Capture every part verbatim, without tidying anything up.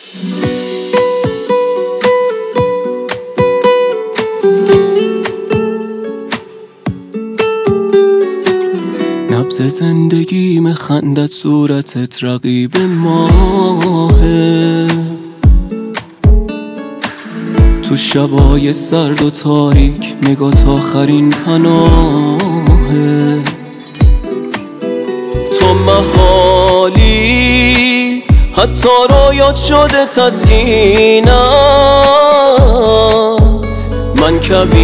نبض زندگیم خندت صورتت رقیب ماهه، تو شبای سرد و تاریک نگات آخرین پناهه. تو محالی حتی رویات شده تسکینم، من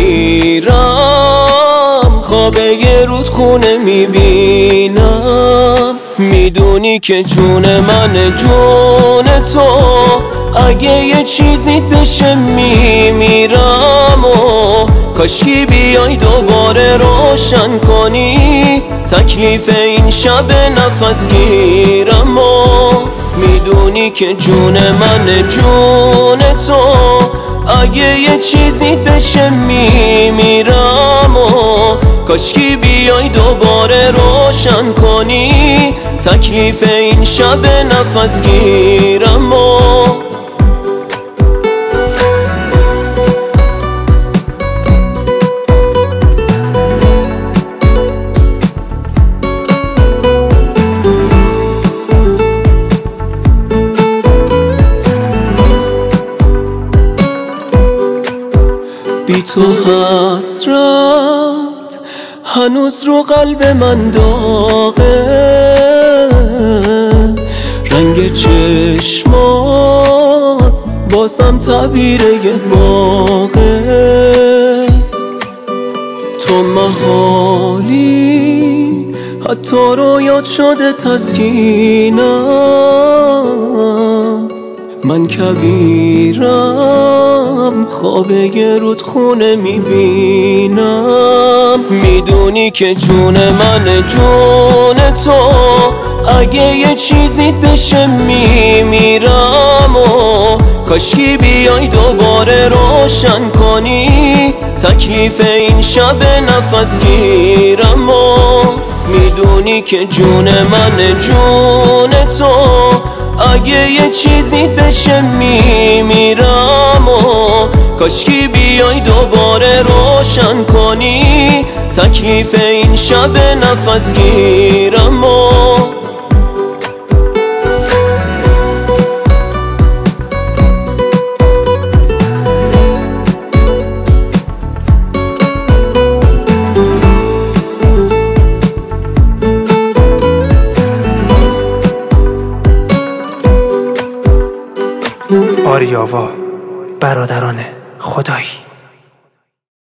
کبیرم خوابه یه رودخونه میبینم. میدونی که جون من جون تو، اگه یه چیزی بشه میمیرم. و کاشکی بیای دوباره روشن کنی تکلیف این شب نفس گیرم. و میدونی که جون من جون تو، اگه یه چیزی بشه میمیرم. و کاشکی بیای دوباره روشن کنی تکلیف این شب نفس گیرم. و بی تو حسرت هنوز رو قلب من داغه، رنگ چشمات بازم تعبیر یه باغه. تو محالی حتی رویات شده تسکینم، من کبیرم خوابه یه رودخونه میبینم. میدونی که جون من جون تو، اگه یه چیزی بشه میمیرم. و کاشکی بیای دوباره روشن کنی تکلیف این شب نفس گیرم. و میدونی که جون من جون تو، اگه یه چیزی بشه میمیرم. و کاشکی بیای دوباره روشن کنی تکلیف این شب نفس گیرم. و آریاوا برادران خدایی.